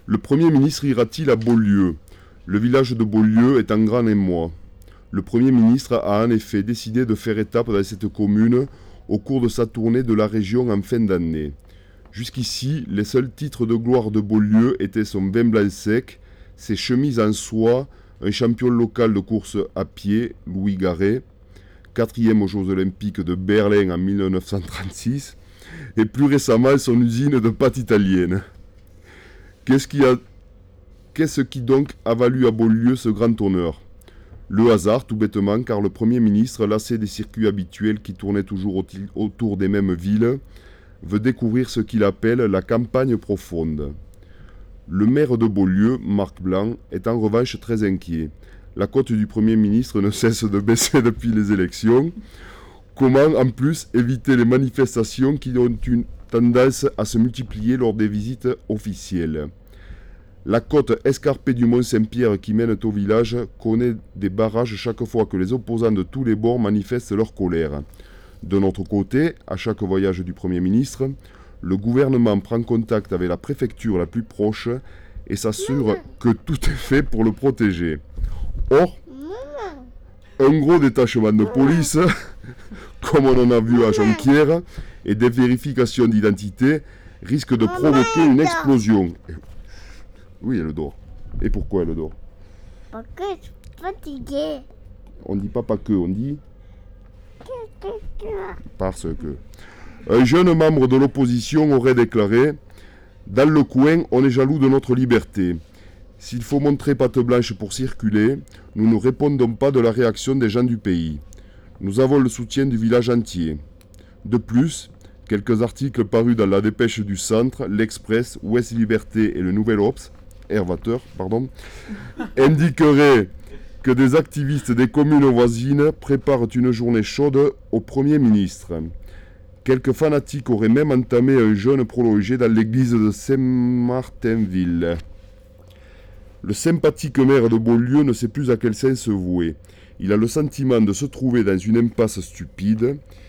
Le Premier ministre ira-t-il à Beaulieu? Le village de Beaulieu est en grand émoi. Le Premier ministre a en effet décidé de faire étape dans cette commune au cours de sa tournée de la région en fin d'année. Jusqu'ici, les seuls titres de gloire de Beaulieu étaient son vin blanc sec, ses chemises en soie, un champion local de course à pied, Louis Garret, 4e aux Jeux Olympiques de Berlin en 1936, et plus récemment son usine de pâtes italiennes. Qu'est-ce qui donc a valu à Beaulieu ce grand honneur? Le hasard, tout bêtement, car le Premier ministre, lassé des circuits habituels qui tournaient toujours autour des mêmes villes, veut découvrir ce qu'il appelle la campagne profonde. Le maire de Beaulieu, Marc Blanc, est en revanche très inquiet. La cote du Premier ministre ne cesse de baisser depuis les élections. Comment, en plus, éviter les manifestations qui ont une tendance à se multiplier lors des visites officielles? La côte escarpée du Mont-Saint-Pierre qui mène au village connaît des barrages chaque fois que les opposants de tous les bords manifestent leur colère. De notre côté, à chaque voyage du Premier ministre, le gouvernement prend contact avec la préfecture la plus proche et s'assure que tout est fait pour le protéger. Or, un gros détachement de police, comme on en a vu à Jonquière, et des vérifications d'identité risque de provoquer une explosion. Oui, elle dort. Et pourquoi elle dort? Parce que je suis fatiguée. On dit pas que, on dit parce que. Un jeune membre de l'opposition aurait déclaré « Dans le coin, on est jaloux de notre liberté. S'il faut montrer patte blanche pour circuler, nous ne répondons pas de la réaction des gens du pays. Nous avons le soutien du village entier. » De plus, quelques articles parus dans la Dépêche du Centre, l'Express, Ouest Liberté et le Nouvel Obs, indiqueraient que des activistes des communes voisines préparent une journée chaude au Premier ministre. Quelques fanatiques auraient même entamé un jeûne prolongé dans l'église de Saint-Martinville. Le sympathique maire de Beaulieu ne sait plus à quel sens se vouer. Il a le sentiment de se trouver dans une impasse stupide.